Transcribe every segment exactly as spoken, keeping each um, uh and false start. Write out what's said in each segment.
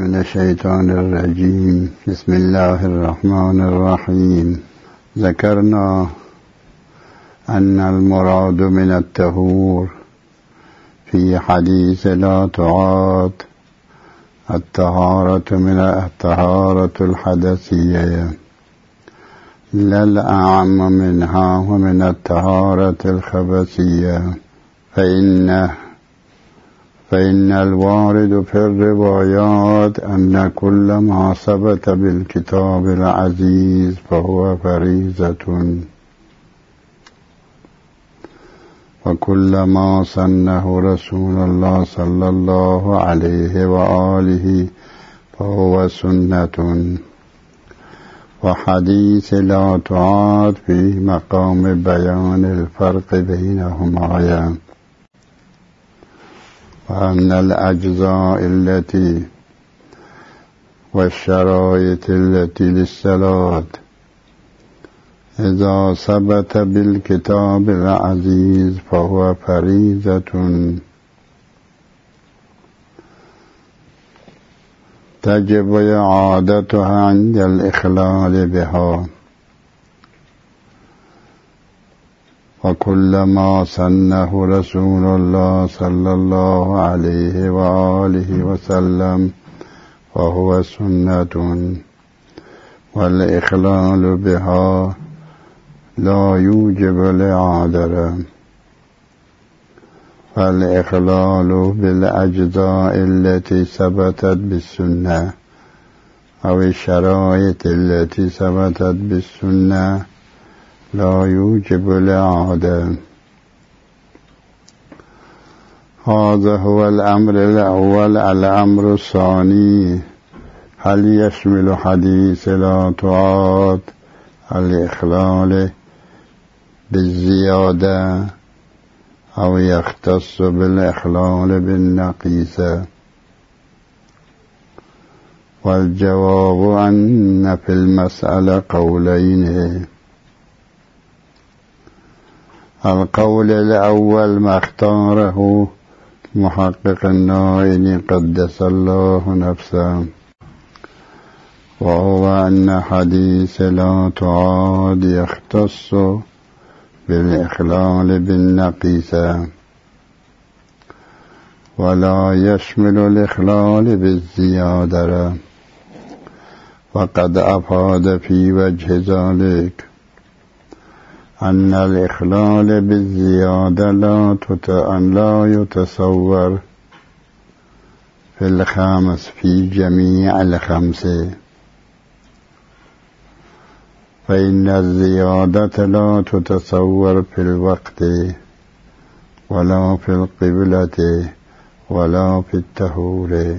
من الشيطان الرجيم. بسم الله الرحمن الرحيم. ذكرنا أن المراد من الطهور في حديث لا تعاد الطهارة من الطهارة الحدثية، لا الأعم منها ومن الطهارة الخبثية، فإن فإن الوارد في الروايات أن كل ما ثبت بالكتاب العزيز فهو فريضة، وكل ما سنه رسول الله صلى الله عليه وآله فهو سنة. وحديث لا تعاد في مقام بيان الفرق بينهما، وأن الأجزاء التي والشرائط التي للصلاة إذا ثبت بالكتاب العزيز فهو فريضة تجب إعادتها عند الإخلال بها، وكل ما سنه رسول الله صلى الله عليه وآله وسلم فهو سنة، والإخلال بها لا يوجب الإعادة، فالإخلال بالأجزاء التي ثبتت بالسنة أو الشرائط التي ثبتت بالسنة لا يوجب الإعادة. هذا هو الأمر الأول. الأمر الثاني: هل يشمل حديث لا تعاد الإخلال بالزيادة أو يختص بالإخلال بالنقيصة؟ والجواب أن في المسألة قولين. القول الأول ما اختاره محقق النائل قدس الله نفسه، وهو أن حديث لا تعاد يختص بالإخلال بالنقيصة ولا يشمل الإخلال بالزيادة، وقد أفاد في وجه ذلك أن الإخلال بالزيادة لا لا يتصور في الخامس في جميع الخمسة، فإن الزيادة لا تتصور في الوقت ولا في القبلة ولا في الطهور،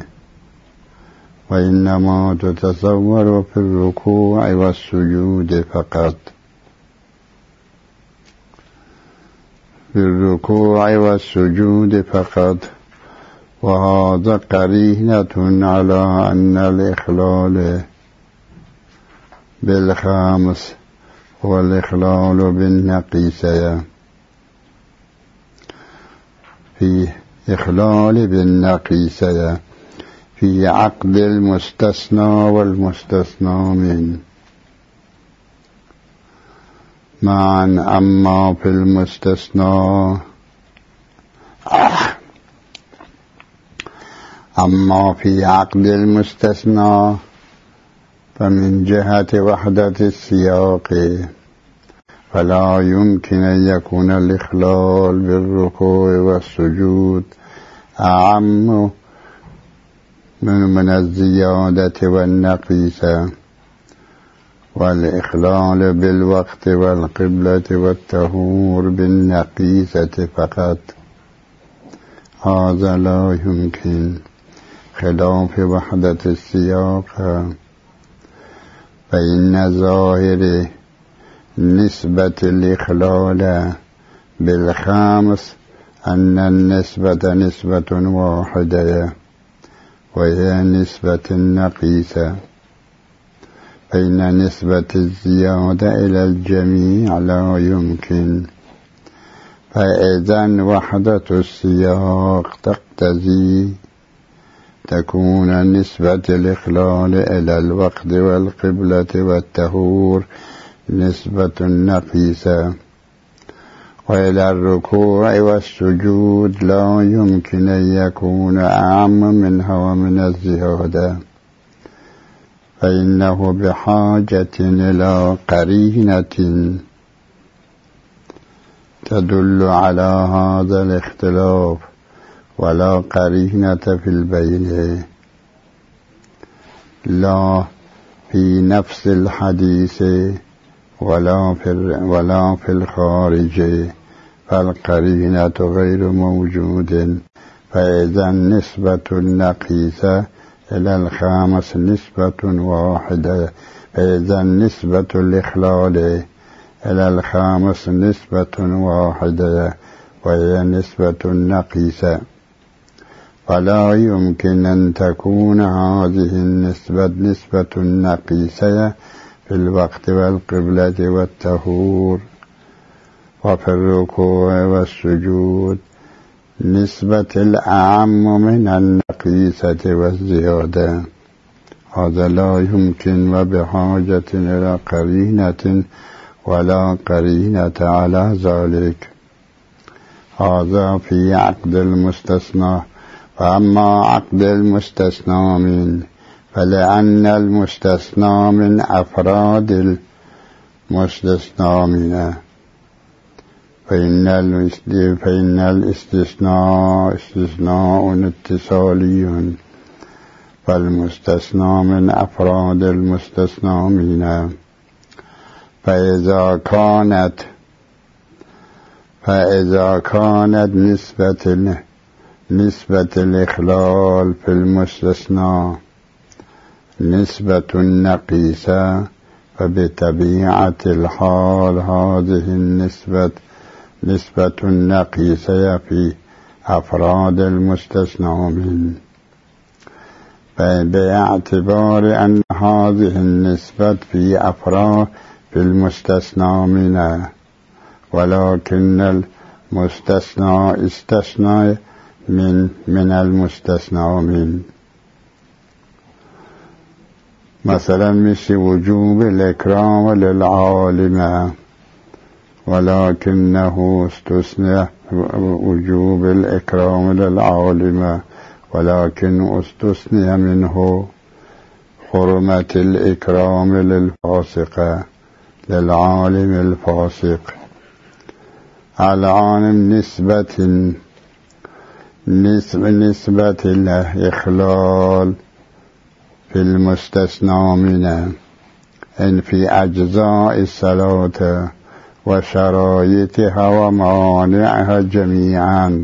وإنما تتصور في الركوع والسجود فقط. في الركوع والسجود فقط، وهذا قرينة على أن الإخلال بالخامس هو الإخلال بالنقيصة. في إخلال بالنقيصة في عقد المستثنى والمستثنى منه معا، أما في المستثنى أما في عقد المستثنى فمن جهة وحدة السياق فلا يمكن أن يكون الإخلال بالركوع والسجود أعم من من الزيادة والنقيصة، والإخلال بالوقت والقبلة والطهور بالنقيصة فقط هذا لا يمكن، خلاف وحدة السياق. فإن ظاهر نسبة الإخلال بالخامس أن النسبة نسبة واحدة وهي نسبة النقيصة، فإن نسبة الزيادة إلى الجميع لا يمكن، فإذن وحدة السياق تقتضي تكون نسبة الإخلال إلى الوقت والقبلة والطهور نسبة نقيسة، وإلى الركوع والسجود لا يمكن أن يكون أعم منها ومن الزيادة، فإنه بحاجة إلى قرينة تدل على هذا الاختلاف، ولا قرينة في البين، لا في نفس الحديث ولا في ولا في الخارج، فالقرينة غير موجود. فإذا النسبة النقيسة إلى الخامس نسبة واحدة، فإذا النسبة الإخلال إلى الخامس نسبة واحدة وهي نسبة نقيسة، فلا يمكن أن تكون هذه النسبة نسبة نقيسة في الوقت والقبلة والطهور وفي الركوع والسجود نسبة الأعم من النقيسة والزيادة، هذا لا يمكن، وبحاجة إلى قرينة ولا قرينة على ذلك. هذا في عقد المستثنى. وأما عقد المستثنى من، فلأن المستثنى من أفراد المستثنى منه، فإن فإن الاستثناء استثناء اتصالي، فالمستثنى من أفراد المستثنى منه. فإذا كانت فإذا كانت نسبة نسبة الإخلال في المستثنى نسبة نقيسة، فبطبيعة الحال هذه النسبة نسبة نقيسة في أفراد المستثنى منه، باعتبار أن هذه النسبة في أفراد في المستثنى منه، ولكن المستثنى استثنى من من المستثنى من، مثلا مثل وجوب الإكرام للعالم، ولكنه استثنى وجوب الإكرام للعالم، ولكن استثنى منه حرمة الإكرام للفاسق للعالم الفاسق. الآن نسبة نسبة نسبة الإخلال في المستثنى منه إن في أجزاء الصلاة وشرائطها وموانعها جميعا،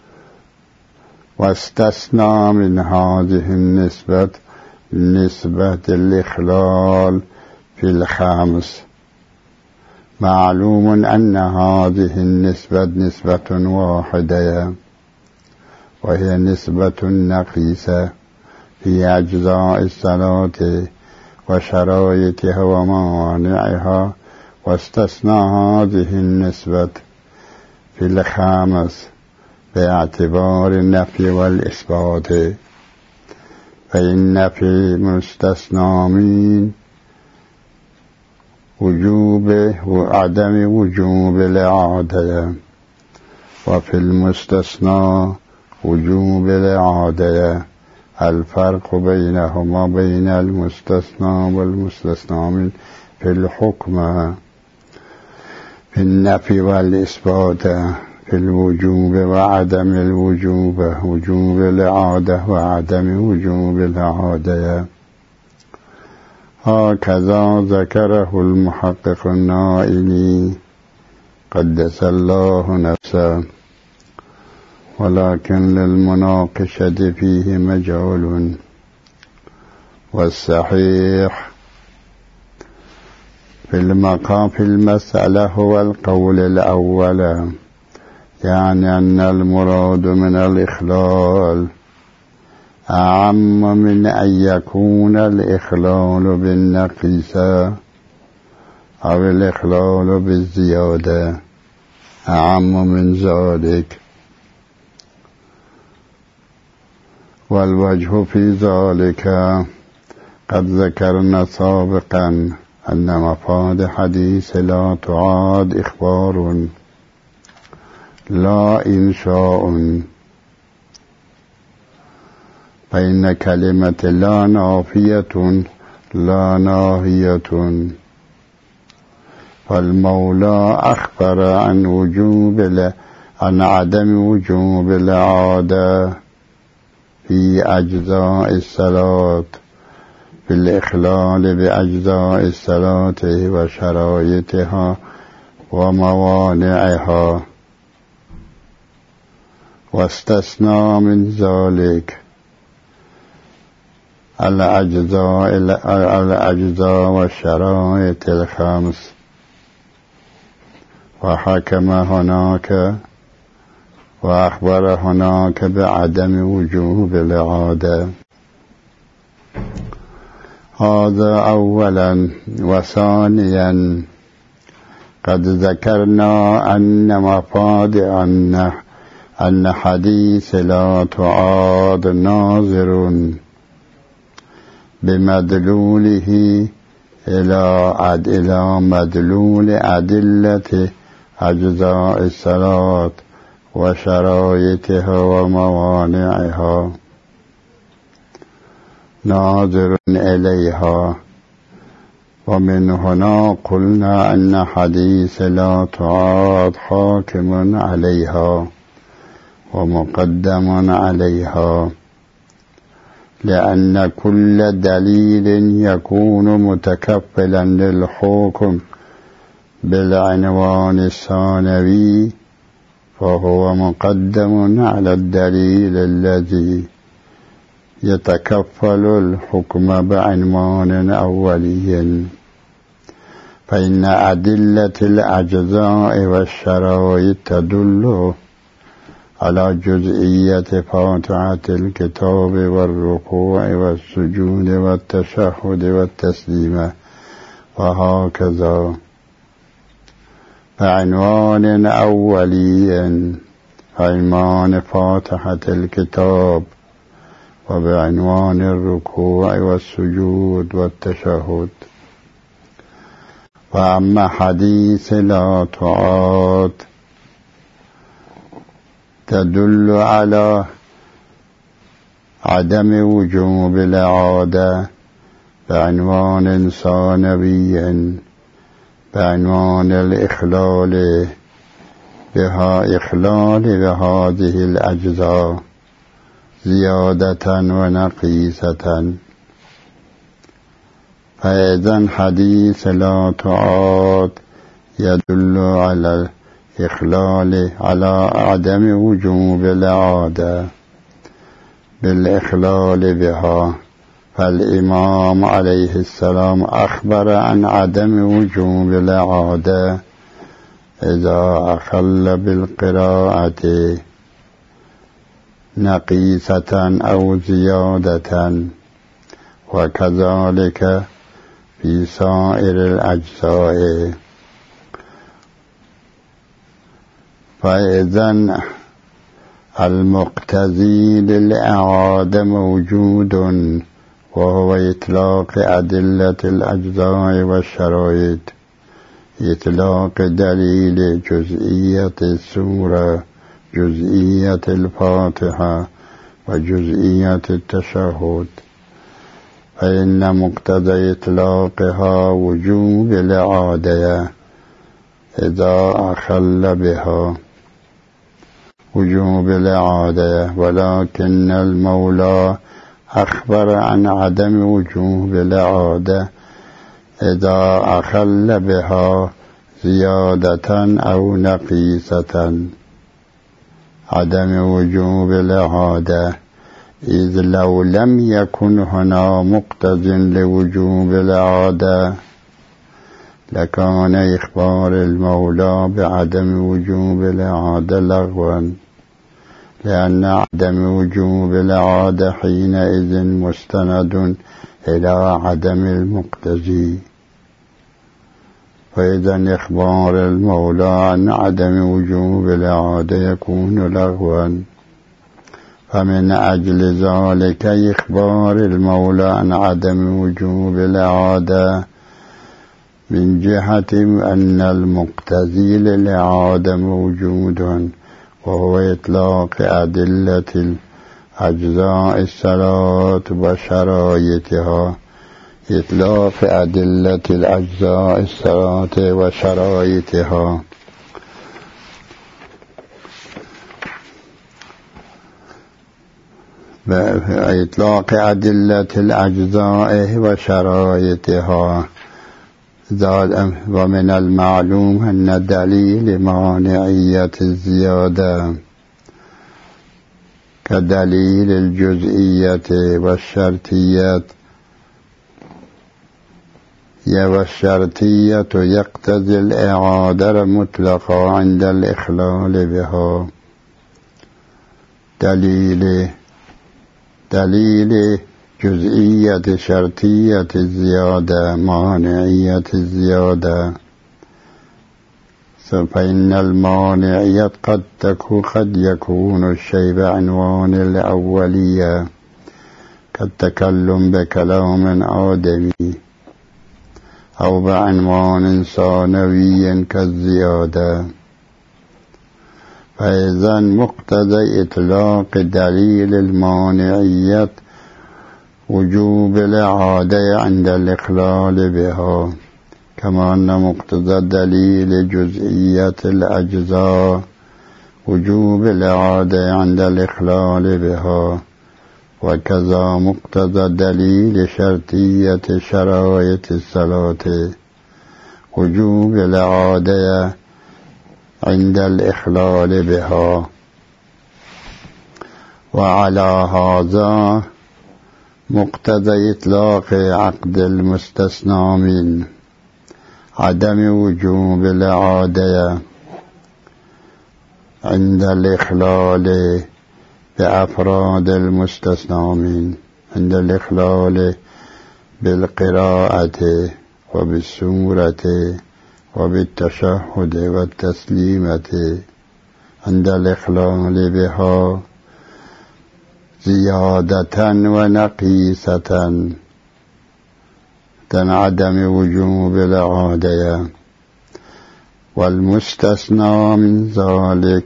واستثنى من هذه النسبة نسبة الإخلال في الخامس. معلوم أن هذه النسبة نسبة واحدة، وهي نسبة نقيسة في أجزاء الصلاة وشرائطها وموانعها، واستثنى هذه النسبة في الخامس باعتبار النفي والإثبات. فإن في المستثنى من وجوب وعدم وجوب الإعادة، وفي المستثنى وجوب الإعادة. الفرق بينهما بين المستثنى والمستثنى من في الحكم، في النفي والإثبات، في الوجوب وعدم الوجوب، وجوب الإعادة وعدم وجوب الإعادة. هكذا ذكره المحقق النائلي قدس الله نفسه، ولكن للمناقشة فيه مجال. والصحيح في المقام في المسألة هو القول الأول، يعني أن المراد من الإخلال أعم من أن يكون الإخلال بالنقيسة أو الإخلال بالزيادة، أعم من ذلك. والوجه في ذلك قد ذكرنا سابقا أن مفاد حديث لا تعاد إخبار لا إنشاء، فإن كلمة لا نافية لا ناهية، فالمولى أخبر عن وجوب عن عدم وجوب العادة في أجزاء الصلاة في الإخلال بأجزاء الصلاة وشرائطها وموانعها، واستثنى من ذلك الأجزاء الأجزاء والشرائط الخمس، وحكم هناك وأخبر هناك بعدم وجوب العادة. هذا أولا. وثانيا قد ذكرنا أن مفاد أن أن حديث لا تعاد ناظر بمدلوله إلى إلى مدلول أدلة أجزاء الصلاة وشرائطها وموانعها، ناظر إليها. ومن هنا قلنا أن حديث لا تعاد حاكم عليها ومقدم عليها، لأن كل دليل يكون متكفلا للحكم بالعنوان الثانوي فهو مقدم على الدليل الذي يتكفل الحكم بعنوان أولي. فإن أدلة الأجزاء والشرائط تدل على جزئية فاتحة الكتاب والركوع والسجود والتشهد والتسليم وهكذا. فعنوان أولي عنوان فاتحة الكتاب، وبعنوان الركوع والسجود والتشهد. وأما حديث لا تعاد تدل على عدم وجوب العادة بعنوان ثانوي بعنوان الإخلال بها إخلال بهذه الأجزاء زيادة ونقيصة. فإذن حديث لا تعاد يدل على الإخلال على عدم وجوب العادة بالإخلال بها، فالإمام عليه السلام أخبر عن عدم وجوب العادة إذا أخل بالقراءة نقيصة أو زيادة، وكذلك في سائر الأجزاء. فإذن المقتضي للإعادة موجود، وهو إطلاق أدلة الأجزاء والشرائط، إطلاق دليل جزئية السورة، جزئية الفاتحة، وجزئية التشهد. فإن مقتضى إطلاقها وجوب العادة إذا أخل بها وجوب العادة، ولكن المولى أخبر عن عدم وجوب العادة إذا أخل بها زيادة أو نقيصة. عدم وجوب العادة، إذ لو لم يكن هنا مقتضٍ لوجوب العادة لكان إخبار المولى بعدم وجوب العادة لغوا، لأن عدم وجوب العادة حينئذ مستند إلى عدم المقتضي. فإذا إخبار المولى عن عدم وجوب العادة يكون لغوا، فمن أجل ذلك إخبار المولى عن عدم وجوب الإعادة من جهة أن المقتضي للإعادة موجود، وهو إطلاق أدلة أجزاء الصلاة وشرائطها إطلاق أدلة الأجزاء الصلاة وشرائطها إطلاق أدلة الأجزاء وشرائطها. ومن المعلوم أن دليل مانعية الزيادة كدليل الجزئية والشرطية والشرطية يقتضي الإعادة مطلقا عند الإخلال بها. دليل دليل جزئية شرطية الزيادة مانعية الزيادة، فإن المانعية قد تكون قد يكون الشيء بعنوان الأولية كالتكلم بكلام آدمي، أو بعنوان ثانوي كالزيادة. فإذا مقتضى إطلاق دليل المانعية وجوب الإعادة عند الإخلال بها، كما أن مقتضى دليل جزئية الأجزاء وجوب الإعادة عند الإخلال بها، وكذا مقتضى دليل شرطية شرائط الصلاة وجوب الإعادة عند الإخلال بها. وعلى هذا مقتضى إطلاق عقد المستثنى من عدم وجوب الإعادة عند الإخلال بأفراد المستثنى من عند الإخلال بالقراءة وبالسورة وبالتشهد والتسليمة عند الإخلال بها زيادة ونقيسة عدم وجوب الإعادة. والمستثنى من ذلك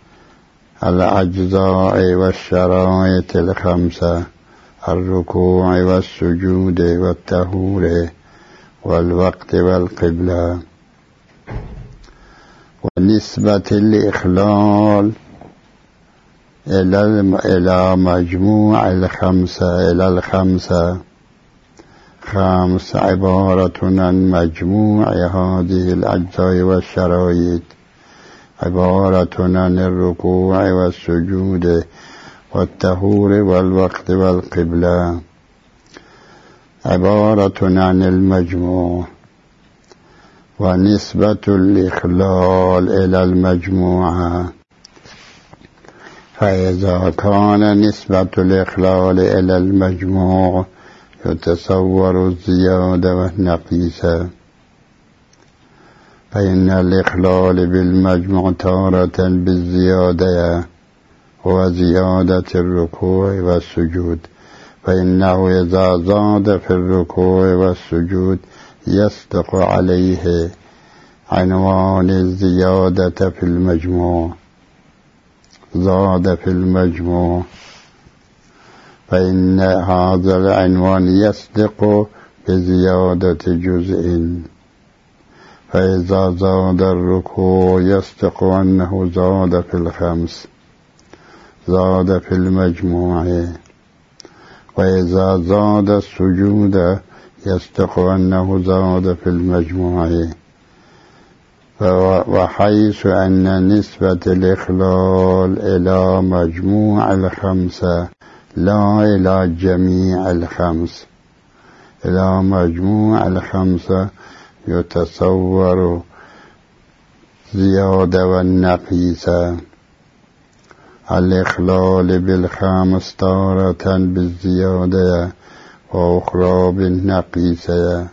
الأجزاء والشرائط الخمسة الركوع والسجود والطهور والوقت والقبلة. ونسبة الإخلال إلى مجموع الخمسة إلى الخمسة خمس عبارة عن مجموع هذه الأجزاء والشرائط، عبارة عن الركوع والسجود والطهور والوقت والقبلة، عبارة عن المجموع. ونسبة الإخلال إلى المجموعة، فإذا كان نسبة الإخلال إلى المجموع يتصور الزيادة والنقيسة، فإن الإخلال بالمجموع تارة بالزيادة وزيادة الركوع والسجود، فإنه إذا زاد في الركوع والسجود يصدق عليه عنوان الزيادة في المجموع، زاد في المجموع، فإن هذا العنوان يصدق بزيادة جزء. فإذا زاد الركوع يصدق أنه زاد في الخمس، زاد في المجموع. وإذا زاد السجود يصدق أنه زاد في المجموع. وحيث أن نسبة الإخلال إلى مجموع الخمسة لا إلى جميع الخمس، إلى مجموع الخمسة يتصور زيادة والنقيسة. الإخلال بالخمس تارة بالزيادة وأخرى بالنقيسة.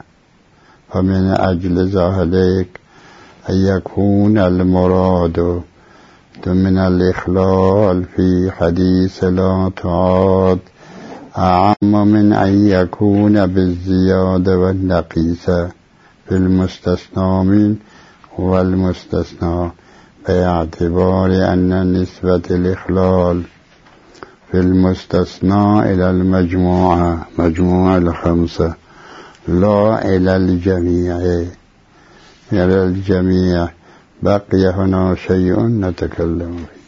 فمن أجل ذلك أن يكون المراد من الإخلال في حديث لا تعاد أعم من أن يكون بالزيادة والنقيصة في المستثنى من والمستثنى، باعتبار أن نسبة الإخلال في المستثنى إلى المجموعة مجموعة الخمسة لا إلى الجميع إلى الجميع. بقي هنا شيء نتكلم فيه.